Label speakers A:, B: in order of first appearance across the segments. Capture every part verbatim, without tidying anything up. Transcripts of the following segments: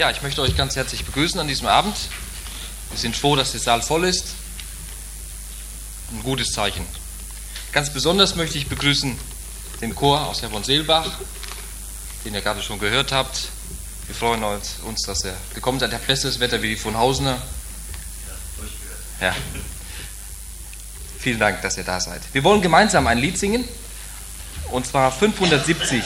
A: Ja, ich möchte euch ganz herzlich begrüßen an diesem Abend. Wir sind froh, dass der Saal voll ist. Ein gutes Zeichen. Ganz besonders möchte ich begrüßen den Chor aus Herborn-Seelbach, den ihr gerade schon gehört habt. Wir freuen uns, dass er gekommen seid. Ihr habt besseres Wetter wie die von Hausener. Ja. Vielen Dank, dass ihr da seid. Wir wollen gemeinsam ein Lied singen, und zwar fünfhundertsiebzig.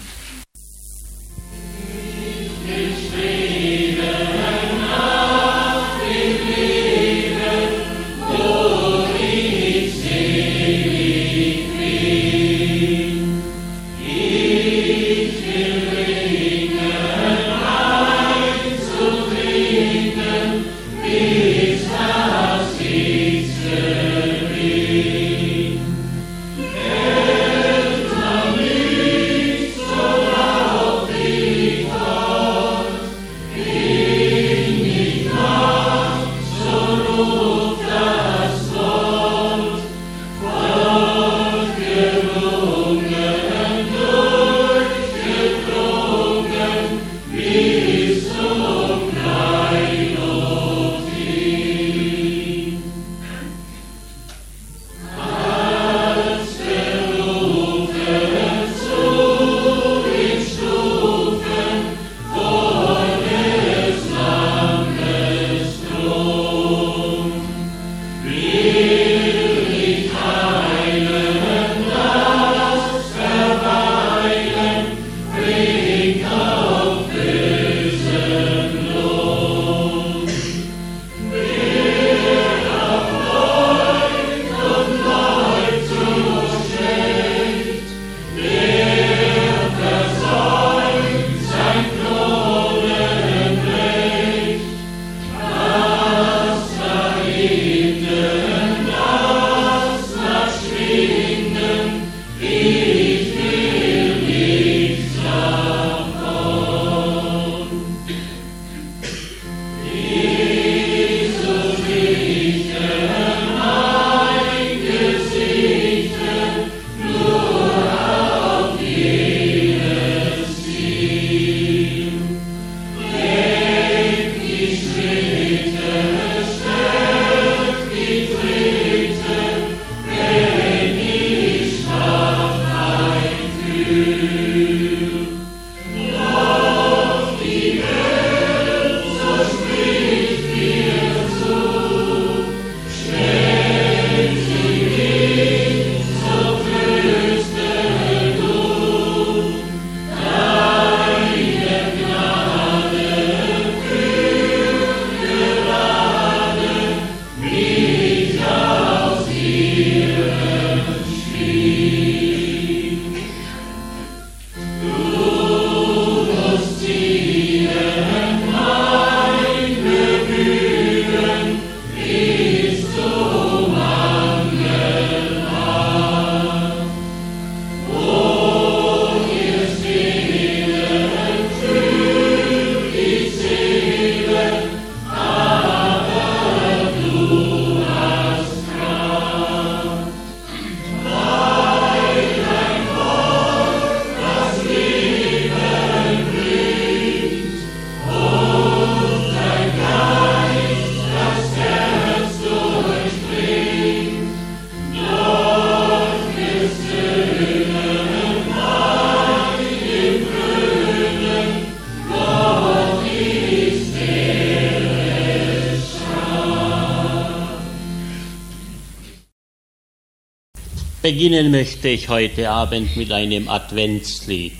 B: Beginnen möchte ich heute Abend mit einem Adventslied.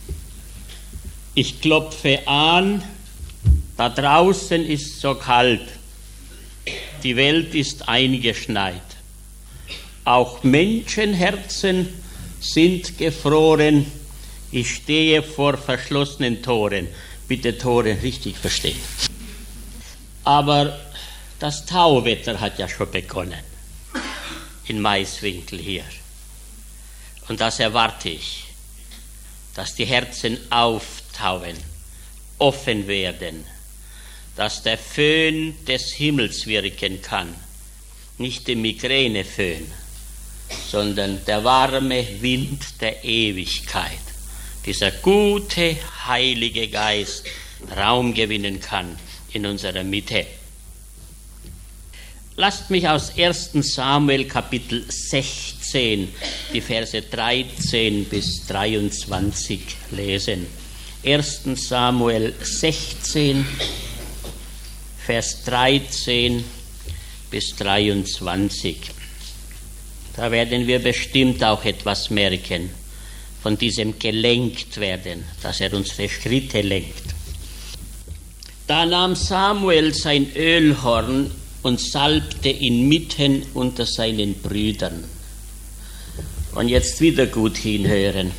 B: Ich klopfe an, da draußen ist so kalt, die Welt ist eingeschneit. Auch Menschenherzen sind gefroren, ich stehe vor verschlossenen Toren. Bitte Tore richtig verstehen. Aber das Tauwetter hat ja schon begonnen. In Maiswinkel hier. Und das erwarte ich, dass die Herzen auftauen, offen werden, dass der Föhn des Himmels wirken kann, nicht der Migräneföhn, sondern der warme Wind der Ewigkeit, dieser gute, heilige Geist, Raum gewinnen kann in unserer Mitte. Lasst mich aus ersten Samuel Kapitel sechzehn die Verse dreizehn bis dreiundzwanzig lesen. ersten Samuel sechzehn, Vers dreizehn bis dreiundzwanzig. Da werden wir bestimmt auch etwas merken von diesem gelenkt werden, dass er unsere Schritte lenkt. Da nahm Samuel sein Ölhorn und salbte ihn mitten unter seinen Brüdern. Und jetzt wieder gut hinhören.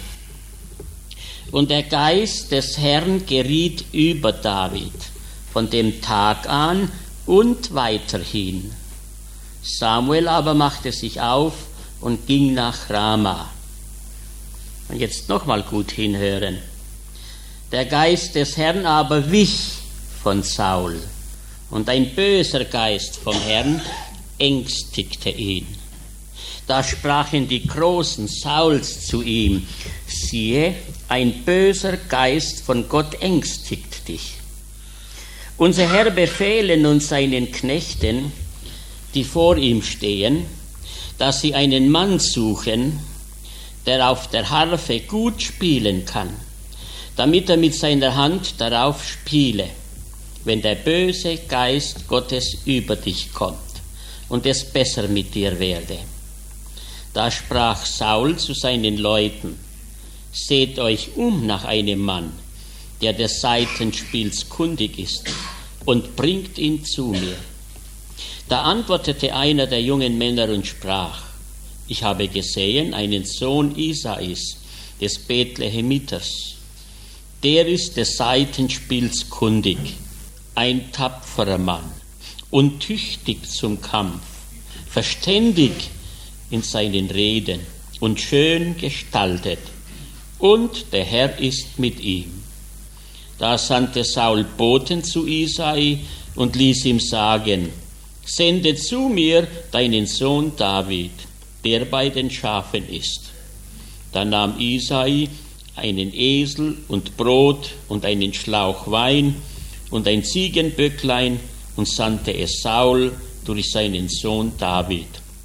B: Und der Geist des Herrn geriet über David von dem Tag an und weiterhin. Samuel aber machte sich auf und ging nach Rama. Und jetzt nochmal gut hinhören. Der Geist des Herrn aber wich von Saul, und ein böser Geist vom Herrn ängstigte ihn. Da sprachen die Großen Sauls zu ihm: Siehe, ein böser Geist von Gott ängstigt dich. Unser Herr befehle nun seinen Knechten, die vor ihm stehen, dass sie einen Mann suchen, der auf der Harfe gut spielen kann, damit er mit seiner Hand darauf spiele, wenn der böse Geist Gottes über dich kommt und es besser mit dir werde. Da sprach Saul zu seinen Leuten: Seht euch um nach einem Mann, der des Saitenspiels kundig ist, und bringt ihn zu mir. Da antwortete einer der jungen Männer und sprach: Ich habe gesehen einen Sohn Isais, des Bethlehemiters. Der ist des Saitenspiels kundig, ein tapferer Mann und tüchtig zum Kampf, verständig in seinen Reden und schön gestaltet, und der Herr ist mit ihm. Da sandte Saul Boten zu Isai und ließ ihm sagen: Sende zu mir deinen Sohn David, der bei den Schafen ist. Da nahm Isai einen Esel und Brot und einen Schlauch Wein und ein Ziegenböcklein und sandte es Saul durch seinen Sohn David.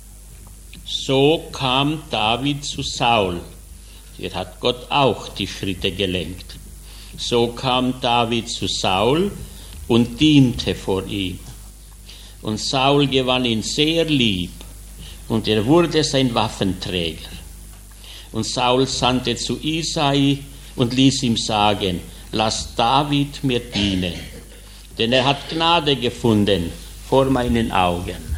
B: So kam David zu Saul. Hier hat Gott auch die Schritte gelenkt. So kam David zu Saul und diente vor ihm. Und Saul gewann ihn sehr lieb, und er wurde sein Waffenträger. Und Saul sandte zu Isai und ließ ihm sagen: Lass David mir dienen, denn er hat Gnade gefunden vor meinen Augen.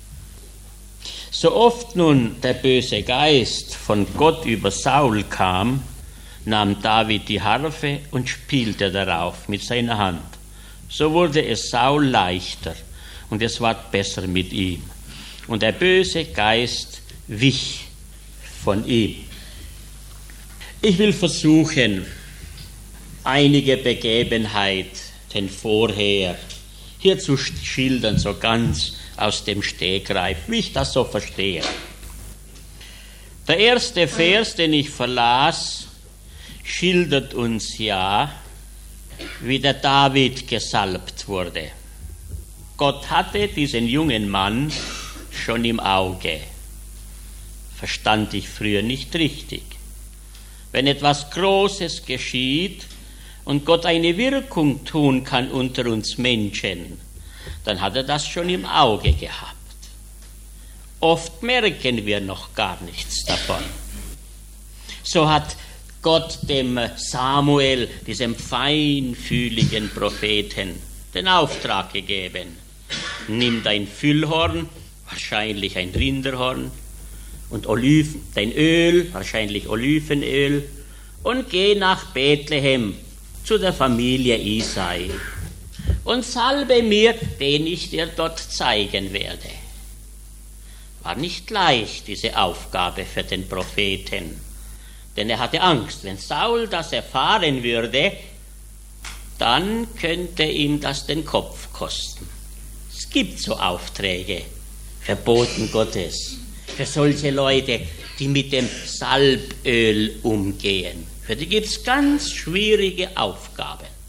B: So oft nun der böse Geist von Gott über Saul kam, nahm David die Harfe und spielte darauf mit seiner Hand. So wurde es Saul leichter, und es ward besser mit ihm. Und der böse Geist wich von ihm. Ich will versuchen, einige Begebenheiten vorher hier zu schildern, so ganz aus dem Stegreif, wie ich das so verstehe. Der erste Vers, den ich verlas, schildert uns ja, wie der David gesalbt wurde. Gott hatte diesen jungen Mann schon im Auge. Verstand ich früher nicht richtig. Wenn etwas Großes geschieht und Gott eine Wirkung tun kann unter uns Menschen, dann hat er das schon im Auge gehabt. Oft merken wir noch gar nichts davon. So hat Gott dem Samuel, diesem feinfühligen Propheten, den Auftrag gegeben: Nimm dein Füllhorn, wahrscheinlich ein Rinderhorn, und Oliven, dein Öl, wahrscheinlich Olivenöl, und geh nach Bethlehem zu der Familie Isai und salbe mir, den ich dir dort zeigen werde. War nicht leicht, diese Aufgabe für den Propheten, denn er hatte Angst, wenn Saul das erfahren würde, dann könnte ihm das den Kopf kosten. Es gibt so Aufträge, Verboten Gottes, für solche Leute, die mit dem Salböl umgehen. Für die gibt es ganz schwierige Aufgaben.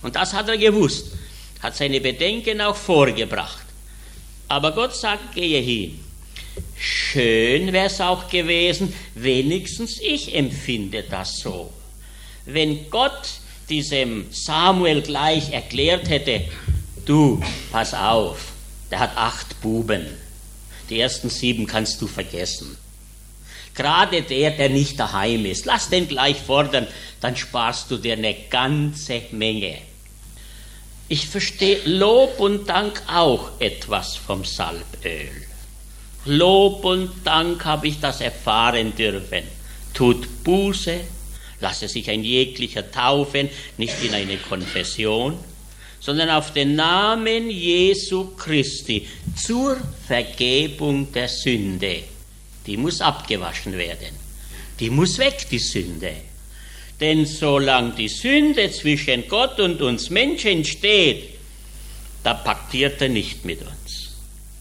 B: Und das hat er gewusst, hat seine Bedenken auch vorgebracht. Aber Gott sagt, gehe hin. Schön wäre es auch gewesen, wenigstens ich empfinde das so. Wenn Gott diesem Samuel gleich erklärt hätte, du, pass auf, der hat acht Buben, die ersten sieben kannst du vergessen. Gerade der, der nicht daheim ist, lass den gleich fordern, dann sparst du dir eine ganze Menge. Ich verstehe Lob und Dank auch etwas vom Salböl. Lob und Dank habe ich das erfahren dürfen. Tut Buße, lasse sich ein jeglicher taufen, nicht in eine Konfession, sondern auf den Namen Jesu Christi zur Vergebung der Sünde. Die muss abgewaschen werden. Die muss weg, die Sünde. Denn solange die Sünde zwischen Gott und uns Menschen steht, da paktiert er nicht mit uns.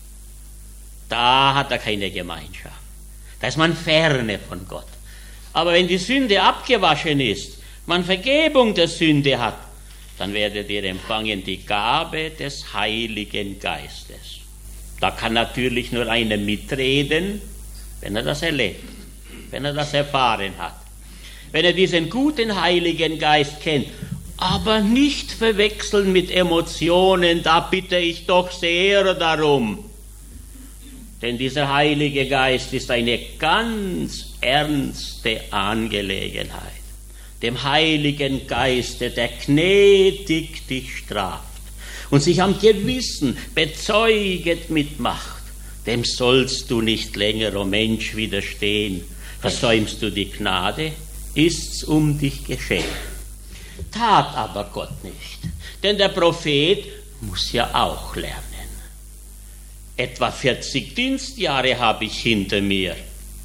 B: Da hat er keine Gemeinschaft. Da ist man ferne von Gott. Aber wenn die Sünde abgewaschen ist, man Vergebung der Sünde hat, dann werdet ihr empfangen die Gabe des Heiligen Geistes. Da kann natürlich nur einer mitreden, wenn er das erlebt, wenn er das erfahren hat. Wenn er diesen guten Heiligen Geist kennt, aber nicht verwechseln mit Emotionen, da bitte ich doch sehr darum. Denn dieser Heilige Geist ist eine ganz ernste Angelegenheit. Dem Heiligen Geiste, der gnädig dich straft und sich am Gewissen bezeuget mit Macht, dem sollst du nicht länger, o Mensch, widerstehen. Versäumst du die Gnade, ist's um dich geschehen. Tat aber Gott nicht, denn der Prophet muss ja auch lernen. Etwa vierzig Dienstjahre habe ich hinter mir.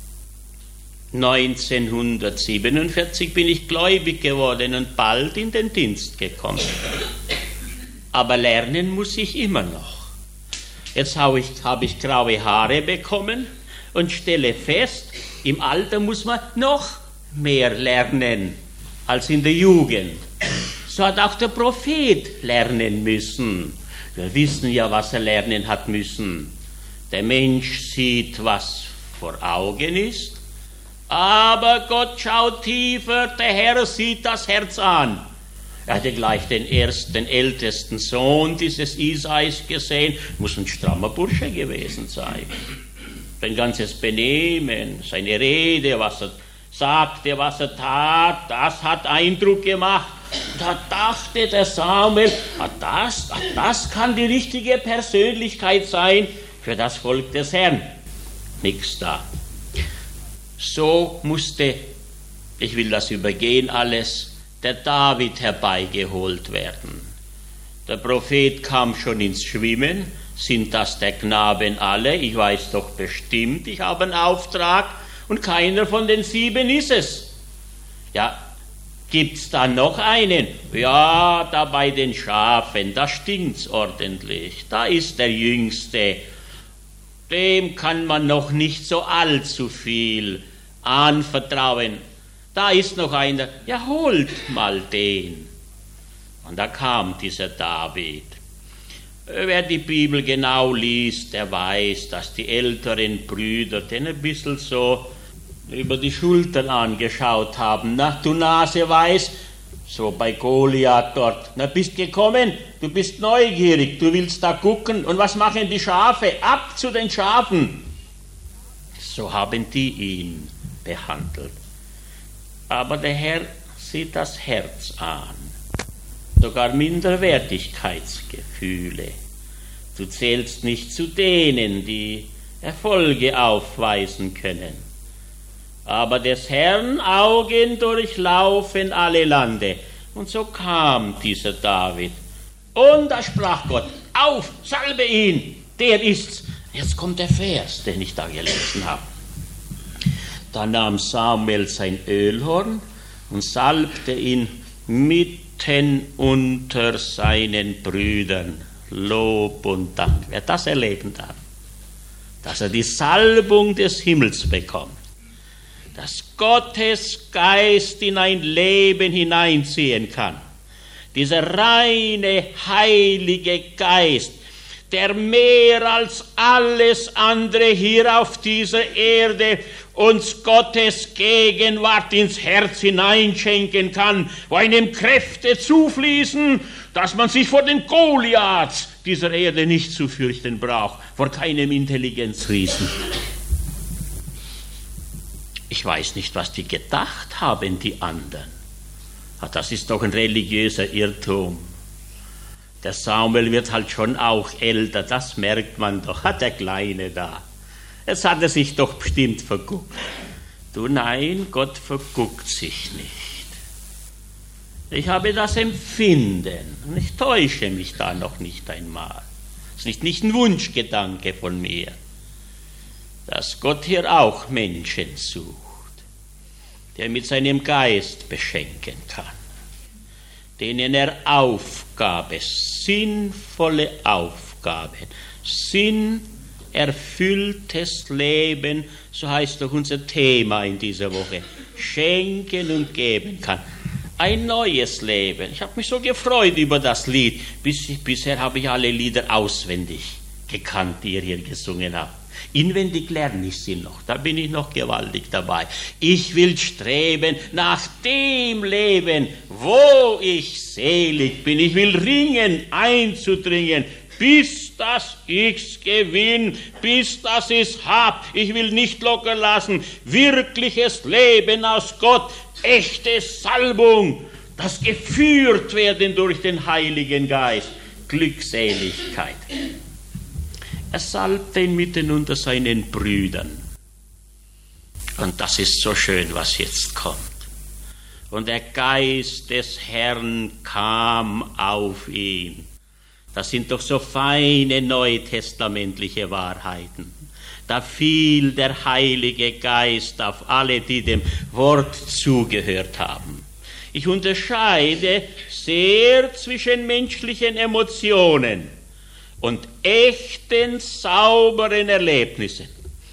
B: neunzehnhundertsiebenundvierzig bin ich gläubig geworden und bald in den Dienst gekommen. Aber lernen muss ich immer noch. Jetzt habe ich, habe ich graue Haare bekommen und stelle fest, im Alter muss man noch mehr lernen als in der Jugend. So hat auch der Prophet lernen müssen. Wir wissen ja, was er lernen hat müssen. Der Mensch sieht, was vor Augen ist, aber Gott schaut tiefer, der Herr sieht das Herz an. Er hatte gleich den ersten, den ältesten Sohn dieses Isais gesehen, muss ein strammer Bursche gewesen sein. Sein ganzes Benehmen, seine Rede, was er sagte, was er tat, das hat Eindruck gemacht. Da dachte der Samuel, ah, das, ah, das kann die richtige Persönlichkeit sein für das Volk des Herrn. Nix da. So musste, ich will das übergehen alles, der David herbeigeholt werden. Der Prophet kam schon ins Schwimmen. Sind das der Knaben alle? Ich weiß doch bestimmt, ich habe einen Auftrag und keiner von den sieben ist es. Ja, gibt's da noch einen? Ja, da bei den Schafen, da stinkt's ordentlich. Da ist der Jüngste. Dem kann man noch nicht so allzu viel anvertrauen. Da ist noch einer, ja, holt mal den. Und da kam dieser David. Wer die Bibel genau liest, der weiß, dass die älteren Brüder den ein bisschen so über die Schultern angeschaut haben. Na, du Nase weiß, so bei Goliath dort. Na, bist gekommen, du bist neugierig, du willst da gucken. Und was machen die Schafe? Ab zu den Schafen. So haben die ihn behandelt. Aber der Herr sieht das Herz an. Sogar Minderwertigkeitsgefühle. Du zählst nicht zu denen, die Erfolge aufweisen können. Aber des Herrn Augen durchlaufen alle Lande. Und so kam dieser David. Und da sprach Gott, auf, salbe ihn, der ist's. Jetzt kommt der Vers, den ich da gelesen habe. Da nahm Samuel sein Ölhorn und salbte ihn mitten unter seinen Brüdern. Lob und Dank. Wer das erleben darf, dass er die Salbung des Himmels bekommt, dass Gottes Geist in ein Leben hineinziehen kann, dieser reine, heilige Geist, der mehr als alles andere hier auf dieser Erde uns Gottes Gegenwart ins Herz hineinschenken kann, wo einem Kräfte zufließen, dass man sich vor den Goliaths dieser Erde nicht zu fürchten braucht, vor keinem Intelligenzriesen. Ich weiß nicht, was die gedacht haben, die anderen. Das ist doch ein religiöser Irrtum. Der Samuel wird halt schon auch älter, das merkt man doch, hat der Kleine da. Jetzt hat er sich doch bestimmt verguckt. Du, nein, Gott verguckt sich nicht. Ich habe das Empfinden, und ich täusche mich da noch nicht einmal. Es ist nicht ein Wunschgedanke von mir, dass Gott hier auch Menschen sucht, der mit seinem Geist beschenken kann, denen er Aufgabe, sinnvolle Aufgabe, sinnerfülltes Leben, so heißt doch unser Thema in dieser Woche, schenken und geben kann. Ein neues Leben. Ich habe mich so gefreut über das Lied. Bis, bisher habe ich alle Lieder auswendig gekannt, die ihr hier gesungen habt. Inwendig lerne ich sie noch, da bin ich noch gewaltig dabei. Ich will streben nach dem Leben, wo ich selig bin. Ich will ringen, einzudringen, bis dass ich's gewinn, bis dass ich's hab. Ich will nicht locker lassen. Wirkliches Leben aus Gott, echte Salbung, das geführt werden durch den Heiligen Geist, Glückseligkeit. Er salbte ihn mitten unter seinen Brüdern. Und das ist so schön, was jetzt kommt. Und der Geist des Herrn kam auf ihn. Das sind doch so feine neutestamentliche Wahrheiten. Da fiel der Heilige Geist auf alle, die dem Wort zugehört haben. Ich unterscheide sehr zwischen menschlichen Emotionen und echten, sauberen Erlebnissen.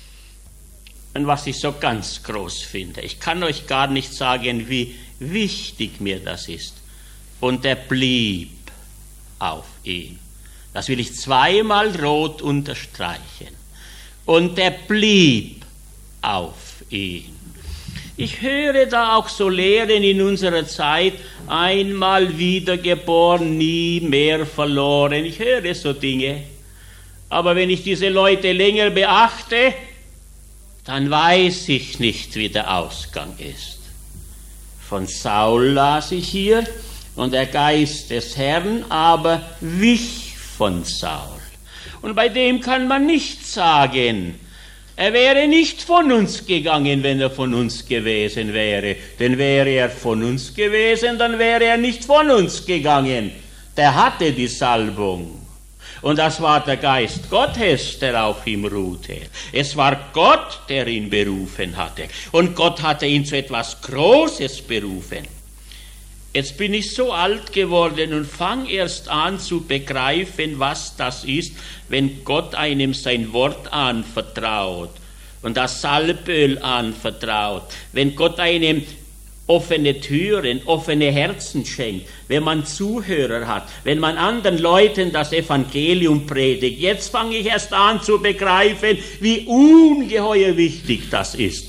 B: Und was ich so ganz groß finde, ich kann euch gar nicht sagen, wie wichtig mir das ist. Und er blieb auf ihn. Das will ich zweimal rot unterstreichen. Und er blieb auf ihn. Ich höre da auch so Lehren in unserer Zeit, einmal wiedergeboren, nie mehr verloren. Ich höre so Dinge. Aber wenn ich diese Leute länger beachte, dann weiß ich nicht, wie der Ausgang ist. Von Saul las ich hier, und der Geist des Herrn aber wich von Saul. Und bei dem kann man nicht sagen, er wäre nicht von uns gegangen, wenn er von uns gewesen wäre. Denn wäre er von uns gewesen, dann wäre er nicht von uns gegangen. Der hatte die Salbung. Und das war der Geist Gottes, der auf ihm ruhte. Es war Gott, der ihn berufen hatte. Und Gott hatte ihn zu etwas Großes berufen. Jetzt bin ich so alt geworden und fange erst an zu begreifen, was das ist, wenn Gott einem sein Wort anvertraut und das Salböl anvertraut, wenn Gott einem offene Türen, offene Herzen schenkt, wenn man Zuhörer hat, wenn man anderen Leuten das Evangelium predigt. Jetzt fange ich erst an zu begreifen, wie ungeheuer wichtig das ist.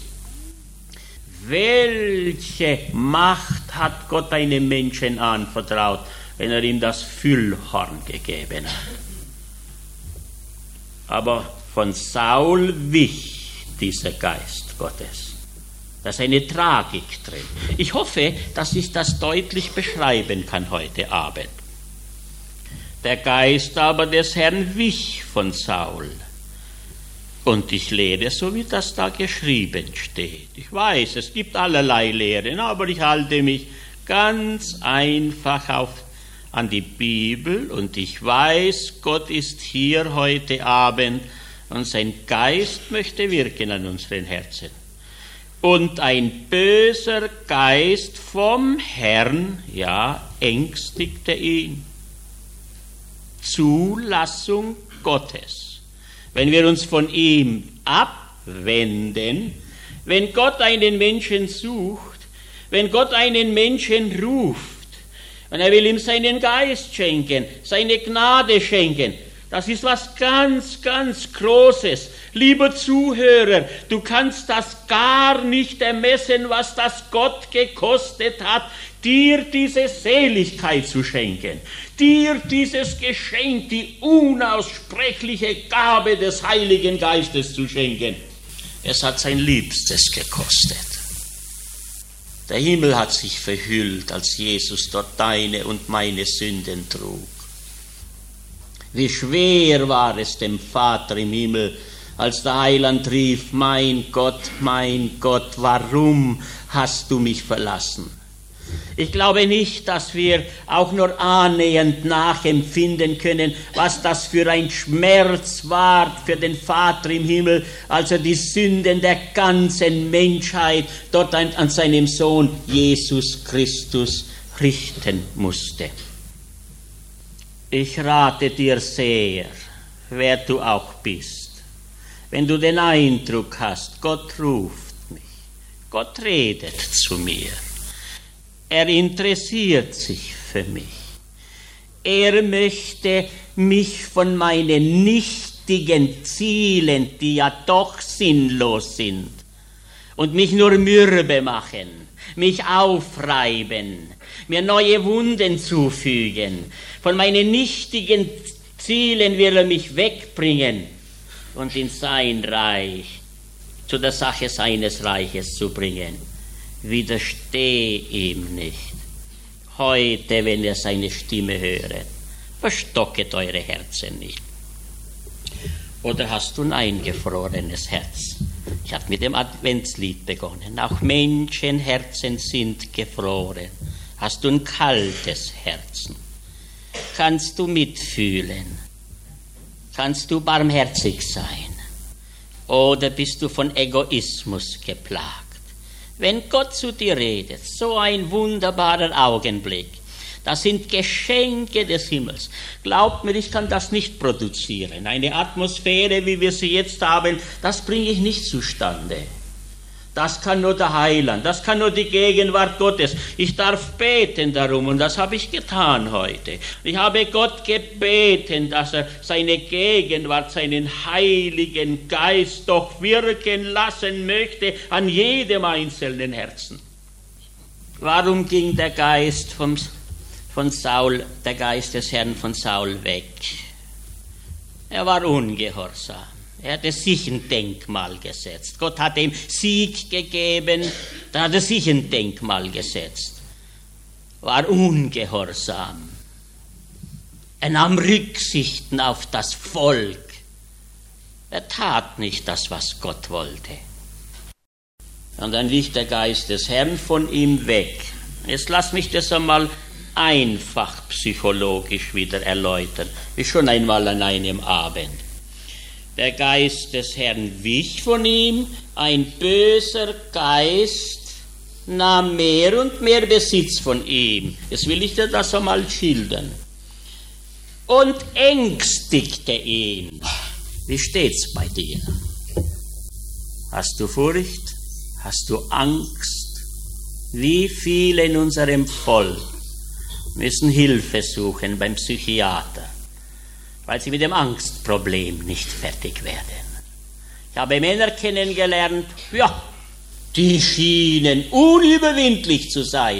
B: Welche Macht hat Gott einem Menschen anvertraut, wenn er ihm das Füllhorn gegeben hat? Aber von Saul wich dieser Geist Gottes. Da ist eine Tragik drin. Ich hoffe, dass ich das deutlich beschreiben kann heute Abend. Der Geist aber des Herrn wich von Saul. Und ich lehre, so wie das da geschrieben steht. Ich weiß, es gibt allerlei Lehren, aber ich halte mich ganz einfach auf, an die Bibel und ich weiß, Gott ist hier heute Abend und sein Geist möchte wirken an unseren Herzen. Und ein böser Geist vom Herrn, ja, ängstigte ihn. Zulassung Gottes. Wenn wir uns von ihm abwenden, wenn Gott einen Menschen sucht, wenn Gott einen Menschen ruft, Und er will ihm seinen Geist schenken, seine Gnade schenken. Das ist was ganz, ganz Großes. Lieber Zuhörer, du kannst das gar nicht ermessen, was das Gott gekostet hat, dir diese Seligkeit zu schenken, dir dieses Geschenk, die unaussprechliche Gabe des Heiligen Geistes zu schenken. Es hat sein Liebstes gekostet. Der Himmel hat sich verhüllt, als Jesus dort deine und meine Sünden trug. Wie schwer war es dem Vater im Himmel, als der Heiland rief, mein Gott, mein Gott, warum hast du mich verlassen? Ich glaube nicht, dass wir auch nur annähernd nachempfinden können, was das für ein Schmerz war für den Vater im Himmel, als er die Sünden der ganzen Menschheit dort an seinem Sohn Jesus Christus richten musste. Ich rate dir sehr, wer du auch bist, wenn du den Eindruck hast, Gott ruft mich, Gott redet zu mir, er interessiert sich für mich, er möchte mich von meinen nichtigen Zielen, die ja doch sinnlos sind, und mich nur mürbe machen, mich aufreiben, mir neue Wunden zufügen. Von meinen nichtigen Zielen will er mich wegbringen und in sein Reich, zu der Sache seines Reiches zu bringen. Widersteh ihm nicht. Heute, wenn ihr seine Stimme höret, verstocket eure Herzen nicht. Oder hast du ein eingefrorenes Herz? Ich habe mit dem Adventslied begonnen. Auch Menschenherzen sind gefroren. Hast du ein kaltes Herzen? Kannst du mitfühlen? Kannst du barmherzig sein? Oder bist du von Egoismus geplagt? Wenn Gott zu dir redet, so ein wunderbarer Augenblick, das sind Geschenke des Himmels. Glaubt mir, ich kann das nicht produzieren. Eine Atmosphäre, wie wir sie jetzt haben, das bringe ich nicht zustande. Das kann nur der Heiland, das kann nur die Gegenwart Gottes. Ich darf beten darum und das habe ich getan heute. Ich habe Gott gebeten, dass er seine Gegenwart, seinen Heiligen Geist doch wirken lassen möchte an jedem einzelnen Herzen. Warum ging der Geist vom, von Saul, der Geist des Herrn von Saul weg? Er war ungehorsam. Er hatte sich ein Denkmal gesetzt. Gott hat ihm Sieg gegeben, da hat er sich ein Denkmal gesetzt. War ungehorsam. Er nahm Rücksichten auf das Volk. Er tat nicht das, was Gott wollte. Und dann wich der Geist des Herrn von ihm weg. Jetzt lass mich das einmal einfach psychologisch wieder erläutern, wie schon einmal an einem Abend. Der Geist des Herrn wich von ihm, ein böser Geist nahm mehr und mehr Besitz von ihm. Jetzt will ich dir das einmal schildern. Und ängstigte ihn. Wie steht's bei dir? Hast du Furcht? Hast du Angst? Wie viele in unserem Volk müssen Hilfe suchen beim Psychiater, weil sie mit dem Angstproblem nicht fertig werden. Ich habe Männer kennengelernt, ja, die schienen unüberwindlich zu sein.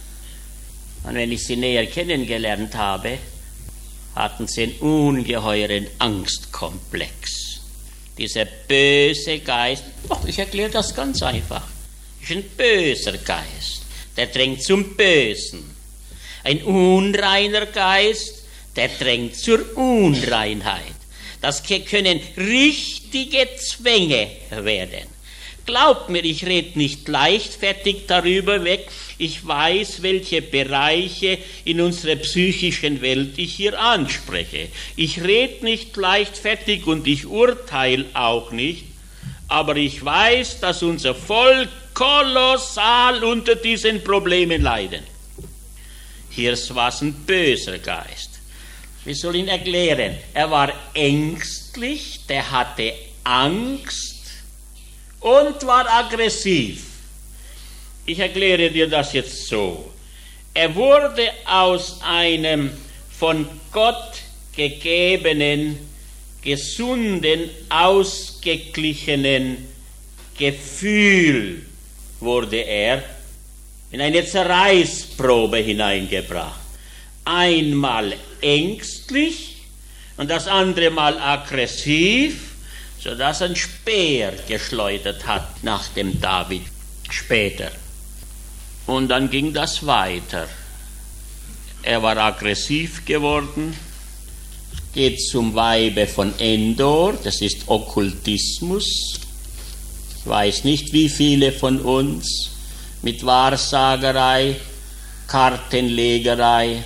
B: Und wenn ich sie näher kennengelernt habe, hatten sie einen ungeheuren Angstkomplex. Dieser böse Geist, oh, ich erkläre das ganz einfach, ist ein böser Geist, der drängt zum Bösen. Ein unreiner Geist, der drängt zur Unreinheit. Das können richtige Zwänge werden. Glaubt mir, ich rede nicht leichtfertig darüber weg. Ich weiß, welche Bereiche in unserer psychischen Welt ich hier anspreche. Ich rede nicht leichtfertig und ich urteile auch nicht. Aber ich weiß, dass unser Volk kolossal unter diesen Problemen leiden. Hier war es ein böser Geist. Wie soll ich ihn erklären? Er war ängstlich, der hatte Angst und war aggressiv. Ich erkläre dir das jetzt so. Er wurde aus einem von Gott gegebenen, gesunden, ausgeglichenen Gefühl wurde er in eine Zerreißprobe hineingebracht. Einmal ängstlich und das andere Mal aggressiv, sodass ein Speer geschleudert hat nach dem David später. Und dann ging das weiter. Er war aggressiv geworden, geht zum Weibe von Endor, das ist Okkultismus. Ich weiß nicht, wie viele von uns mit Wahrsagerei, Kartenlegerei,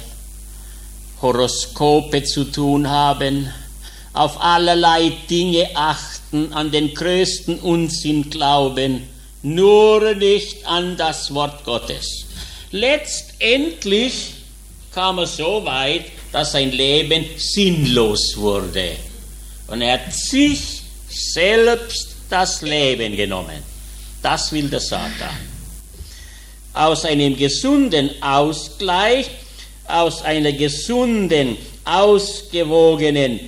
B: Horoskope zu tun haben, auf allerlei Dinge achten, an den größten Unsinn glauben, nur nicht an das Wort Gottes. Letztendlich kam er so weit, dass sein Leben sinnlos wurde. Und er hat sich selbst das Leben genommen. Das will der Satan. Aus einem gesunden Ausgleich, aus einer gesunden, ausgewogenen,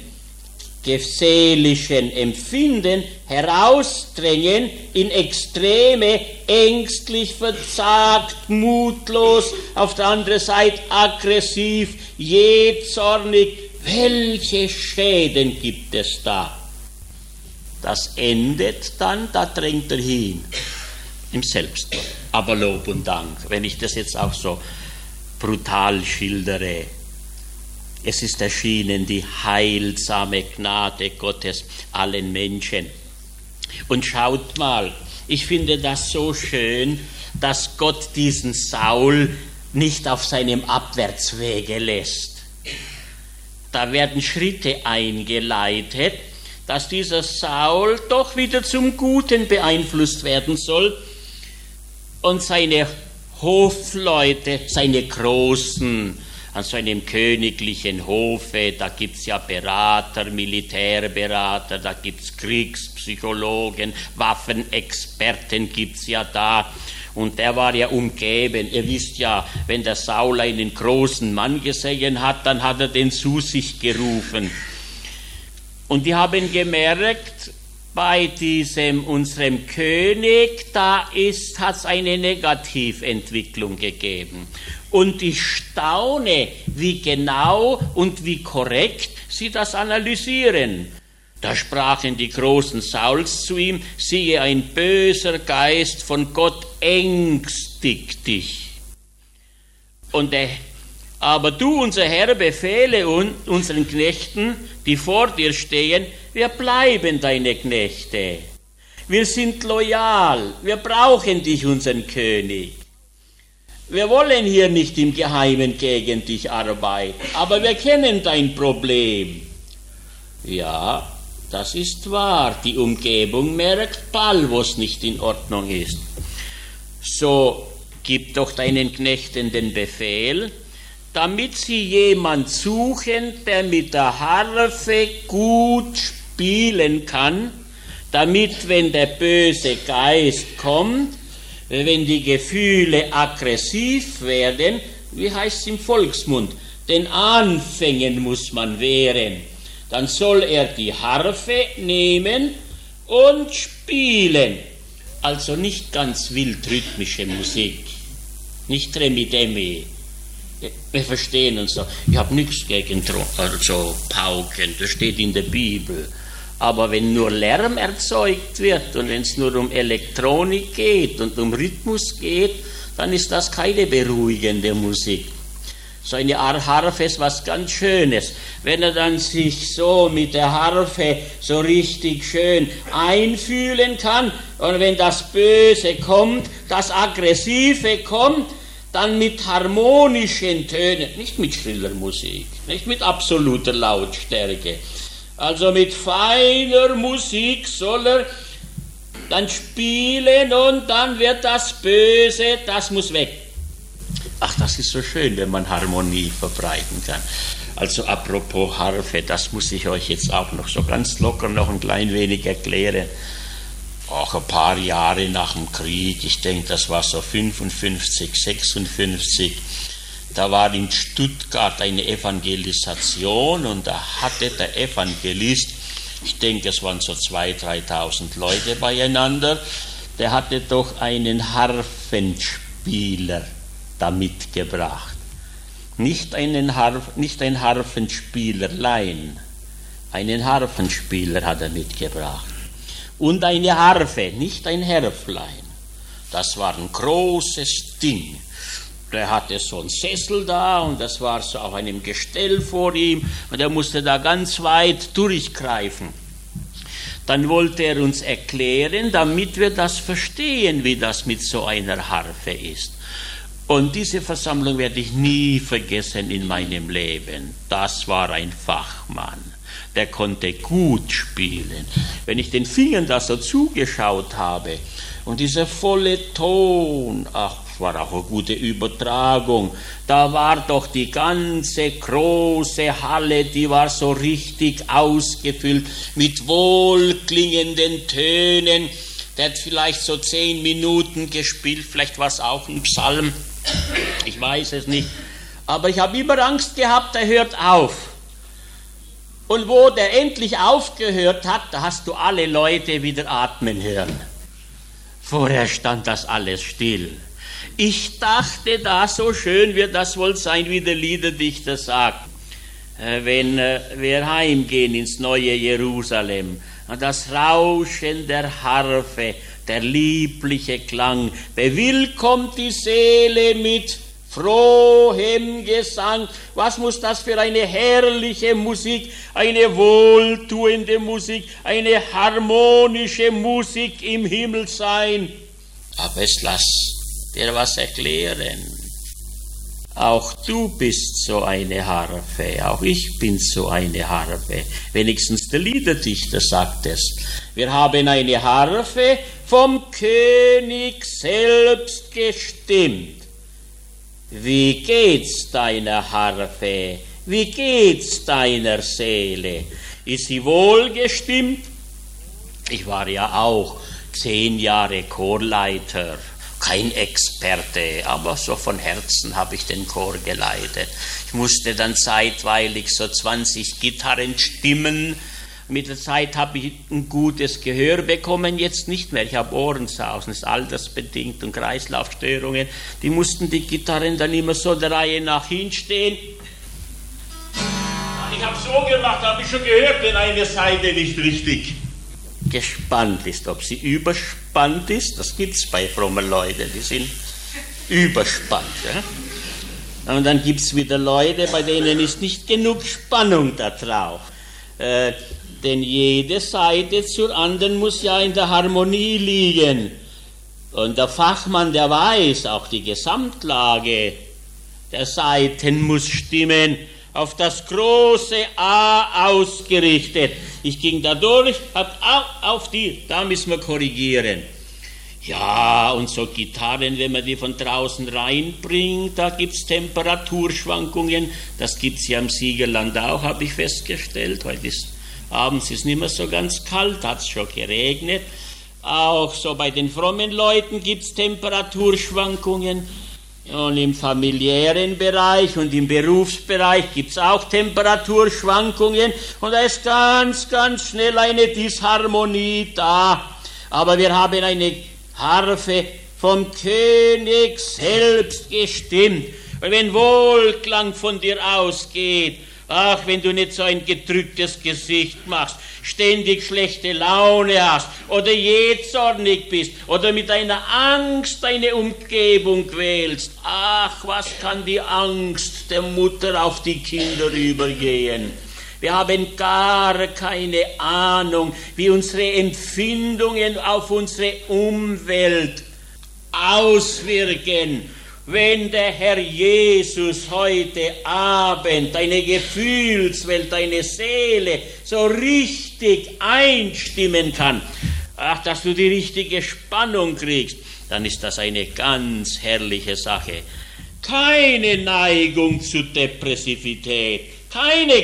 B: seelischen Empfinden herausdrängen in Extreme, ängstlich, verzagt, mutlos, auf der anderen Seite aggressiv, jähzornig. Welche Schäden gibt es da? Das endet dann, da drängt er hin, im Selbstmord. Aber Lob und Dank, wenn ich das jetzt auch so brutal schildere. Es ist erschienen die heilsame Gnade Gottes allen Menschen. Und schaut mal, ich finde das so schön, dass Gott diesen Saul nicht auf seinem Abwärtswege lässt. Da werden Schritte eingeleitet, dass dieser Saul doch wieder zum Guten beeinflusst werden soll und seine Hofleute, seine Großen, an so einem königlichen Hofe, da gibt es ja Berater, Militärberater, da gibt es Kriegspsychologen, Waffenexperten gibt es ja da. Und der war ja umgeben. Ihr wisst ja, wenn der Saul einen großen Mann gesehen hat, dann hat er den zu sich gerufen. Und die haben gemerkt, bei diesem unserem König, da hat es eine Negativentwicklung gegeben. Und ich staune, wie genau und wie korrekt sie das analysieren. Da sprachen die großen Sauls zu ihm: Siehe, ein böser Geist von Gott ängstigt dich. Und der, aber du, unser Herr, befehle un, unseren Knechten, die vor dir stehen, wir bleiben deine Knechte. Wir sind loyal, wir brauchen dich, unseren König. Wir wollen hier nicht im Geheimen gegen dich arbeiten, aber wir kennen dein Problem. Ja, das ist wahr. Die Umgebung merkt bald, was nicht in Ordnung ist. So, gib doch deinen Knechten den Befehl, damit sie jemand suchen, der mit der Harfe gut spielen kann, damit, wenn der böse Geist kommt, wenn die Gefühle aggressiv werden, wie heißt es im Volksmund, den Anfängen muss man wehren. Dann soll er die Harfe nehmen und spielen. Also nicht ganz wild rhythmische Musik, nicht Remi-Demi. Wir verstehen uns so. Ich habe nichts gegen also Pauken, das steht in der Bibel. Aber wenn nur Lärm erzeugt wird und wenn es nur um Elektronik geht und um Rhythmus geht, dann ist das keine beruhigende Musik. So eine Harfe ist was ganz Schönes. Wenn er dann sich so mit der Harfe so richtig schön einfühlen kann und wenn das Böse kommt, das Aggressive kommt, dann mit harmonischen Tönen, nicht mit schriller Musik, nicht mit absoluter Lautstärke. Also mit feiner Musik soll er dann spielen und dann wird das Böse, das muss weg. Ach, das ist so schön, wenn man Harmonie verbreiten kann. Also apropos Harfe, das muss ich euch jetzt auch noch so ganz locker noch ein klein wenig erklären. Auch ein paar Jahre nach dem Krieg, ich denke, das war so fünfundfünfzig, sechsundfünfzig, Da war in Stuttgart eine Evangelisation und da hatte der Evangelist, ich denke, es waren so zweitausend, dreitausend Leute beieinander, der hatte doch einen Harfenspieler da mitgebracht. Nicht, einen Harf, nicht ein Harfenspielerlein, einen Harfenspieler hat er mitgebracht. Und eine Harfe, nicht ein Härflein. Das war ein großes Ding. Der hatte so einen Sessel da und das war so auf einem Gestell vor ihm und er musste da ganz weit durchgreifen. Dann wollte er uns erklären, damit wir das verstehen, wie das mit so einer Harfe ist. Und diese Versammlung werde ich nie vergessen in meinem Leben. Das war ein Fachmann, der konnte gut spielen. Wenn ich den Fingern da so zugeschaut habe und dieser volle Ton, ach, war auch eine gute Übertragung. Da war doch die ganze große Halle, die war so richtig ausgefüllt mit wohlklingenden Tönen. Der hat vielleicht so zehn Minuten gespielt, vielleicht war es auch ein Psalm, ich weiß es nicht. Aber ich habe immer Angst gehabt, er hört auf. Und wo der endlich aufgehört hat, da hast du alle Leute wieder atmen hören. Vorher stand das alles still. Ich dachte, da so schön wird das wohl sein, wie der Liederdichter sagt. Wenn wir heimgehen ins neue Jerusalem, das Rauschen der Harfe, der liebliche Klang, bewillkommt die Seele mit frohem Gesang. Was muss das für eine herrliche Musik, eine wohltuende Musik, eine harmonische Musik im Himmel sein? Aber es lass dir was erklären. Auch du bist so eine Harfe, auch ich bin so eine Harfe. Wenigstens der Liederdichter sagt es. Wir haben eine Harfe vom König selbst gestimmt. Wie geht's deiner Harfe? Wie geht's deiner Seele? Ist sie wohlgestimmt? Ich war ja auch zehn Jahre Chorleiter. Kein Experte, aber so von Herzen habe ich den Chor geleitet. Ich musste dann zeitweilig so zwanzig Gitarren stimmen. Mit der Zeit habe ich ein gutes Gehör bekommen, jetzt nicht mehr. Ich habe Ohrensausen, das ist altersbedingt und Kreislaufstörungen. Die mussten die Gitarren dann immer so der Reihe nach hinstehen. Ich habe so gemacht, habe ich schon gehört, wenn eine Seite nicht richtig gespannt ist, ob sie überspannt ist. Das gibt es bei frommen Leuten, die sind überspannt. Ja? Und dann gibt es wieder Leute, bei denen ist nicht genug Spannung da drauf. Äh, denn jede Seite zur anderen muss ja in der Harmonie liegen. Und der Fachmann, der weiß, auch die Gesamtlage der Seiten muss stimmen, auf das große A ausgerichtet. Ich ging da durch, hab auf, auf die, da müssen wir korrigieren. Ja, und so Gitarren, wenn man die von draußen reinbringt, da gibt es Temperaturschwankungen. Das gibt es ja im Siegerland auch, habe ich festgestellt. Heute ist abends ist nicht mehr so ganz kalt, hat es schon geregnet. Auch so bei den frommen Leuten gibt es Temperaturschwankungen. Und im familiären Bereich und im Berufsbereich gibt es auch Temperaturschwankungen. Und da ist ganz, ganz schnell eine Disharmonie da. Aber wir haben eine Harfe vom König selbst gestimmt. Und wenn Wohlklang von dir ausgeht, ach, wenn du nicht so ein gedrücktes Gesicht machst, ständig schlechte Laune hast oder jähzornig bist oder mit einer Angst deine Umgebung quälst, ach, was kann die Angst der Mutter auf die Kinder übergehen? Wir haben gar keine Ahnung, wie unsere Empfindungen auf unsere Umwelt auswirken. Wenn der Herr Jesus heute Abend deine Gefühlswelt, deine Seele so richtig einstimmen kann, ach, dass du die richtige Spannung kriegst, dann ist das eine ganz herrliche Sache. Keine Neigung zu Depressivität, keine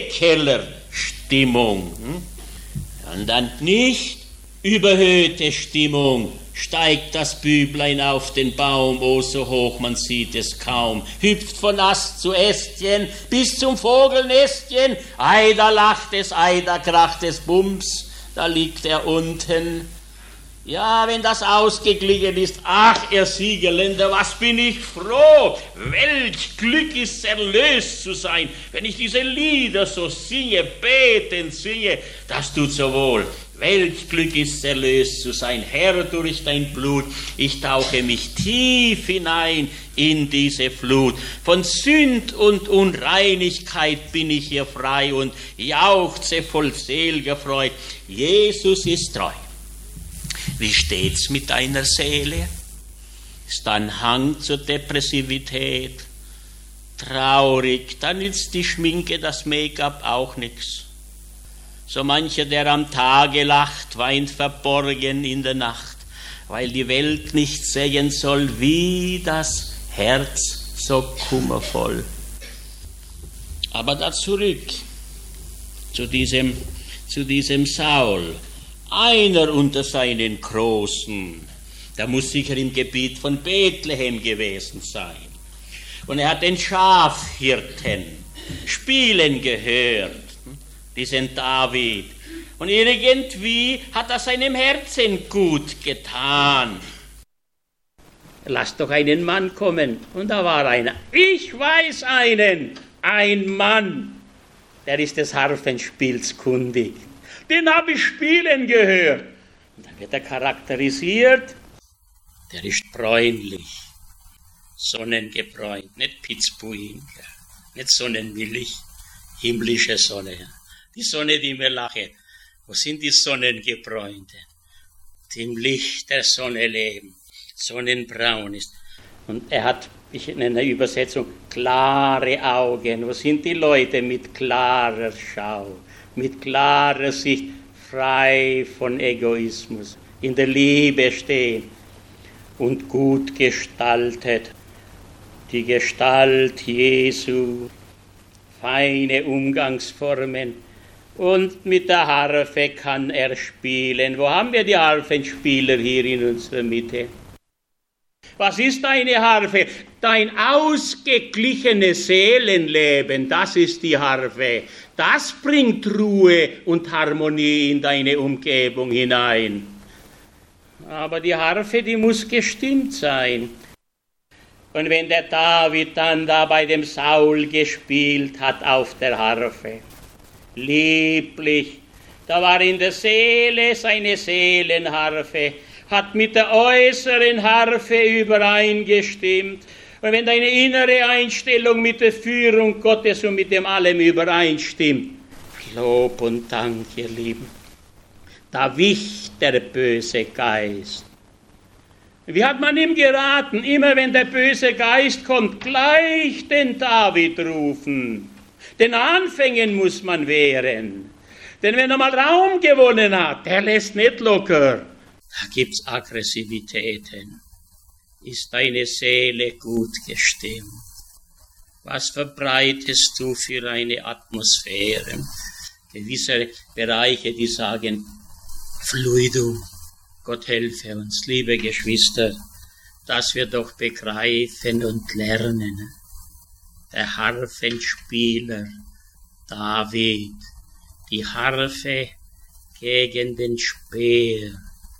B: Kellerstimmung, hm? sondern nicht überhöhte Stimmung, steigt das Büblein auf den Baum, oh so hoch, man sieht es kaum, hüpft von Ast zu Ästchen bis zum Vogelnestchen, ei, da lacht es, ei, da kracht es, bums, da liegt er unten. Ja, wenn das ausgeglichen ist, ach, ihr Siegerländer, was bin ich froh, welch Glück ist erlöst zu sein, wenn ich diese Lieder so singe, beten singe, das tut so wohl. Welch Glück ist erlöst zu sein, Herr, durch dein Blut, ich tauche mich tief hinein in diese Flut. Von Sünd und Unreinigkeit bin ich hier frei und jauchze voll selger Freud. Jesus ist treu. Wie steht's mit deiner Seele? Ist da ein Hang zur Depressivität? Traurig, dann nützt die Schminke, das Make-up auch nix. So mancher, der am Tage lacht, weint verborgen in der Nacht, weil die Welt nicht sehen soll, wie das Herz so kummervoll. Aber da zurück zu diesem, zu diesem Saul. Einer unter seinen Großen, der muss sicher im Gebiet von Bethlehem gewesen sein. Und er hat den Schafhirten spielen gehört, diesen David. Und irgendwie hat er seinem Herzen gut getan. Lass doch einen Mann kommen. Und da war einer. Ich weiß einen, ein Mann, der ist des Harfenspiels kundig. Den habe ich spielen gehört. Und dann wird er charakterisiert. Der ist bräunlich, sonnengebräunt, nicht Pitzbuin, nicht sonnenmilch, himmlische Sonne. Die Sonne, die mir lache. Wo sind die Sonnengebräunten? Die im Licht der Sonne leben, sonnenbraun ist. Und er hat, ich in einer Übersetzung, klare Augen. Wo sind die Leute mit klarer Schau? Mit klarer Sicht, frei von Egoismus, in der Liebe stehen und gut gestaltet. Die Gestalt Jesu, feine Umgangsformen und mit der Harfe kann er spielen. Wo haben wir die Harfenspieler hier in unserer Mitte? Was ist deine Harfe? Dein ausgeglichenes Seelenleben, das ist die Harfe. Das bringt Ruhe und Harmonie in deine Umgebung hinein. Aber die Harfe, die muss gestimmt sein. Und wenn der David dann da bei dem Saul gespielt hat auf der Harfe, lieblich, da war in der Seele seine Seelenharfe, hat mit der äußeren Harfe übereingestimmt. Und wenn deine innere Einstellung mit der Führung Gottes und mit dem allem übereinstimmt, Lob und Dank, ihr Lieben, da wich der böse Geist. Wie hat man ihm geraten? Immer wenn der böse Geist kommt, gleich den David rufen. Den Anfängen muss man wehren. Denn wenn er mal Raum gewonnen hat, der lässt nicht locker. Da gibt's Aggressivitäten. Ist deine Seele gut gestimmt? Was verbreitest du für eine Atmosphäre? Gewisse Bereiche, die sagen, Fluidum. Gott helfe uns, liebe Geschwister, dass wir doch begreifen und lernen. Der Harfenspieler David, die Harfe gegen den Speer,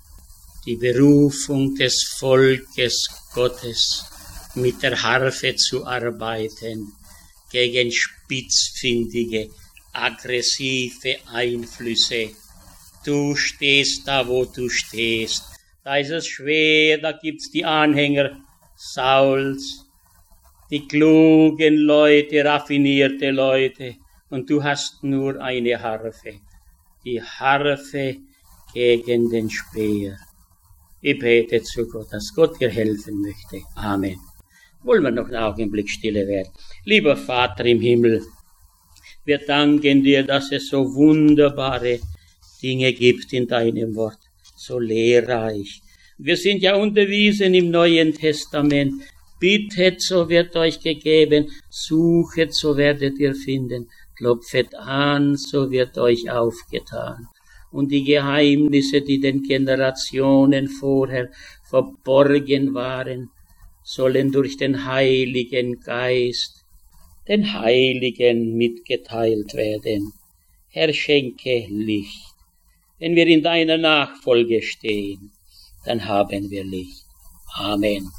B: die Berufung des Volkes Gottes, mit der Harfe zu arbeiten, gegen spitzfindige, aggressive Einflüsse. Du stehst da, wo du stehst. Da ist es schwer, da gibt's die Anhänger Sauls, die klugen Leute, raffinierte Leute. Und du hast nur eine Harfe, die Harfe gegen den Speer. Ich bete zu Gott, dass Gott dir helfen möchte. Amen. Wollen wir noch einen Augenblick stille werden. Lieber Vater im Himmel, wir danken dir, dass es so wunderbare Dinge gibt in deinem Wort, so lehrreich. Wir sind ja unterwiesen im Neuen Testament. Bittet, so wird euch gegeben. Suchet, so werdet ihr finden. Klopfet an, so wird euch aufgetan. und die Geheimnisse, die den Generationen vorher verborgen waren, sollen durch den Heiligen Geist den Heiligen mitgeteilt werden. Herr, schenke Licht. Wenn wir in deiner Nachfolge stehen, dann haben wir Licht. Amen.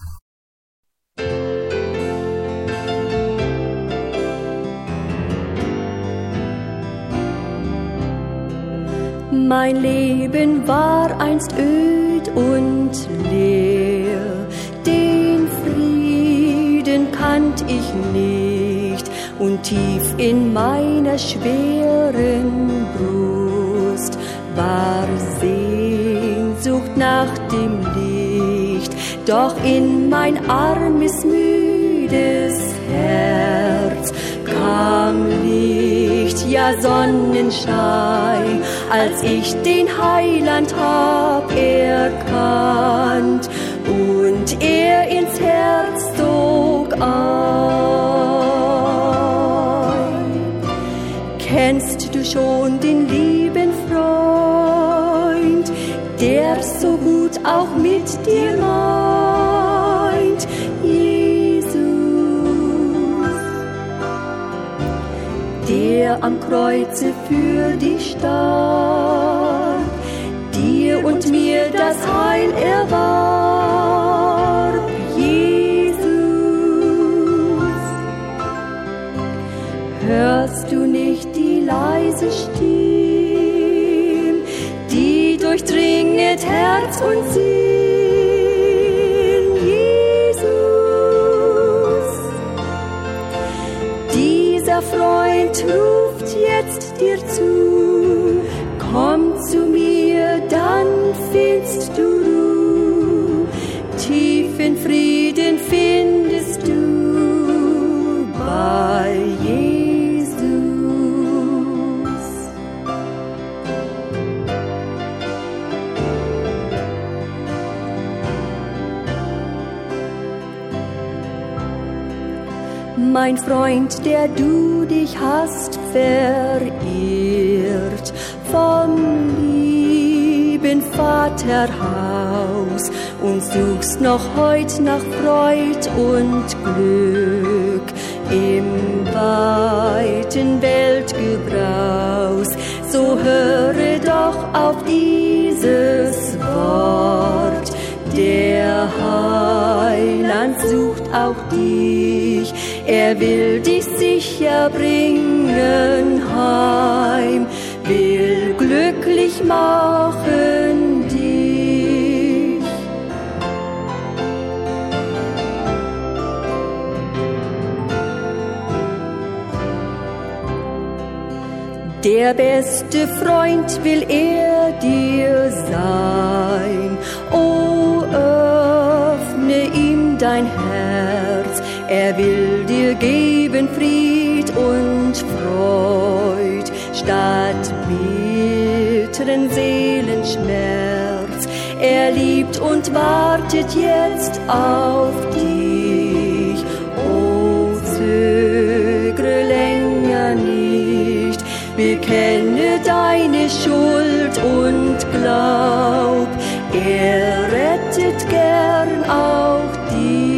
C: Mein Leben war einst öd und leer, den Frieden kannt ich nicht, und tief in meiner schweren Brust war Sehnsucht nach dem Licht. Doch in mein armes, müdes Herz kam Licht, ja Sonnenschein, als ich den Heiland hab erkannt und er ins Herz zog ein. Kennst du schon den lieben Freund, der so gut auch mit dir meint? Jesus, der am Kreuze für dich starb, dir und mir das Heil erwarb. Jesus, hörst du nicht die leise Stimme, die durchdringet Herz und Sinn? Jesus, dieser Freund ruft jetzt dir zu, komm zu mir, dann findest du Ruhe, tiefen Frieden findest du bei Jesus. Mein Freund, der du dich hast verirrt vom lieben Vaterhaus und suchst noch heut nach Freud und Glück im weiten Weltgebraus, so höre doch auf dieses Wort. Der Heiland sucht auch dich, er will dich sicher bringen heim, will glücklich machen dich. Der beste Freund will er dir sein, o öffne ihm dein Herz, er will dir geben Fried und Freud, statt bitteren Seelenschmerz. Er liebt und wartet jetzt auf dich, o zögre länger nicht, bekenne deine Schuld und glaub, er rettet gern auch dich.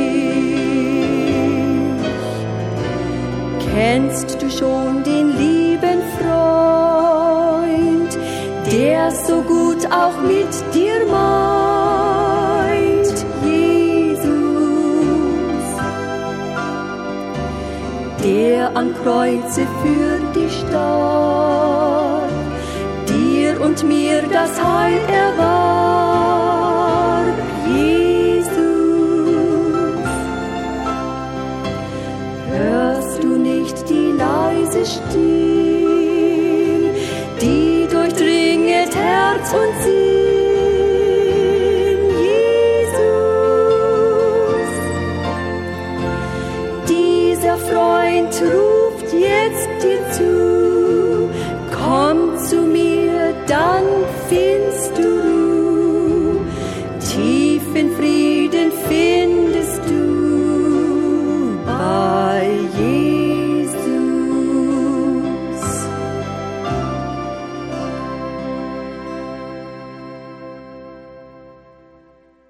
C: Kennst du schon den lieben Freund, der so gut auch mit dir meint? Jesus, der am Kreuze für dich starb, dir und mir das Heil erwarb. Jesus, hörst du nicht die leise Stimme, die durchdringet Herz und Sinn?